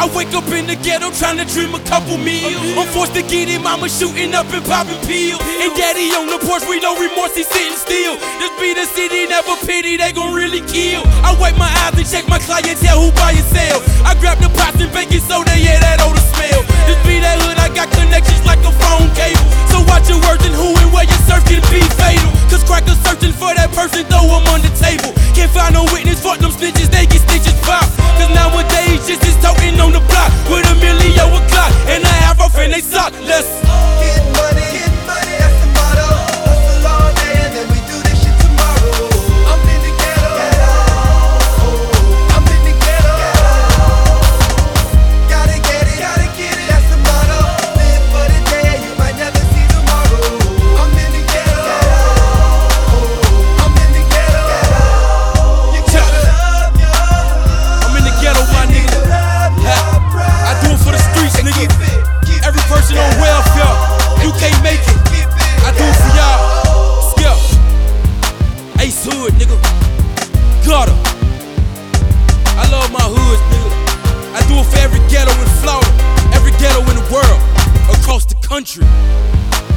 I wake up in the ghetto trying to dream a couple meals. I'm forced to get it, mama shooting up and popping pills. And daddy on the porch with no remorse, he sitting still. This be the city, never pity, they gon' really kill. I wipe my eyes and check my clientele, who buy and sell. I grab the pots and baking soda, yeah, that odor smell. This be that hood, I got connections like a phone cable. So watch your words and who and where you search can be fatal. Cause crackers searching for that person, throw them on the table. Can't find no witness, fuck them snitches, they get stitches pop. Cause nowadays, just is talking on the block with a million a clock and a half off in they sock. Let's get money, that's the motto. Hustle all day and then we do this shit tomorrow. I'm in the ghetto, I'm in the ghetto. Gotta get it, that's the motto. Live for the day, you might never see tomorrow. I'm in the ghetto, I'm in the ghetto. You gotta love your hood. I'm in the ghetto, my nigga. I do it for the streets, nigga. Every person on welfare, you can't make it. I do it for y'all. Skip. Ace Hood, nigga. Gutter. I love my hoods, nigga. I do it for every ghetto in Florida, every ghetto in the world, across the country.